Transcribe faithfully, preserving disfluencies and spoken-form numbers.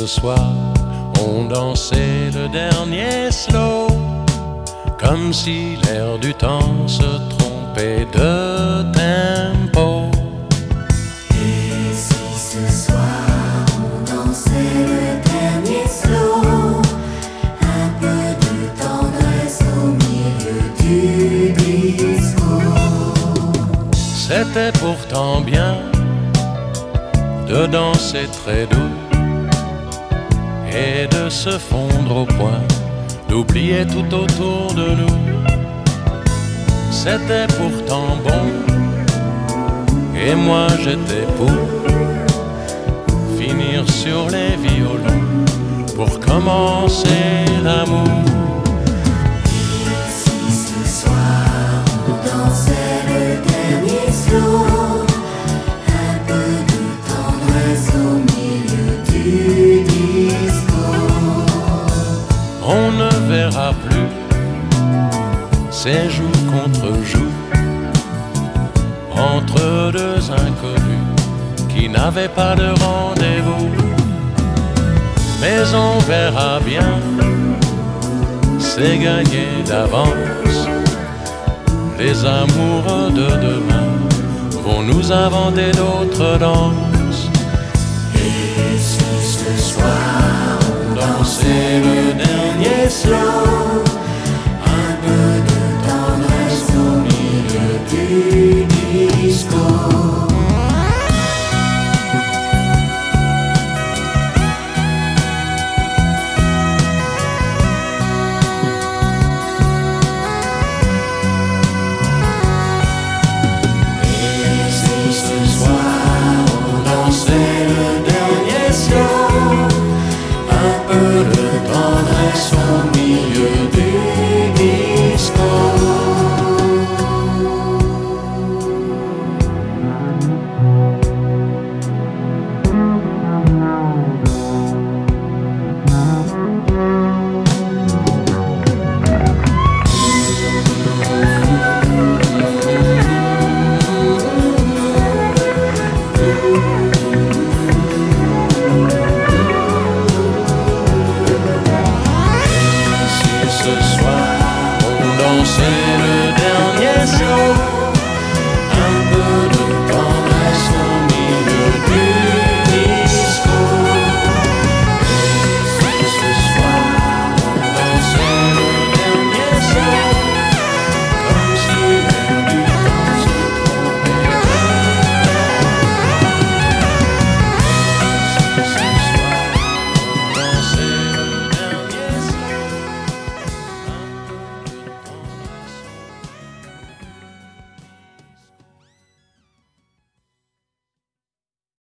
ce soir on dansait le dernier slow, comme si l'air du temps se trompait de tempo. Et si ce soir on dansait le dernier slow, un peu de tendresse au milieu du disco. C'était pourtant bien de danser très doux et de se fondre au point, d'oublier tout autour de nous. C'était pourtant bon, et moi j'étais pour finir sur les violons pour commencer l'amour. Et si ce soir on dansait le dernier slow, un peu de tendresse au milieu du disco. On ne verra plus ces jour contre jour entre deux inconnus qui n'avaient pas de rendez-vous. Mais on verra bien, c'est gagné d'avance. Les amoureux de demain vont nous inventer d'autres danses. Et si ce soir on dansait le dernier slow,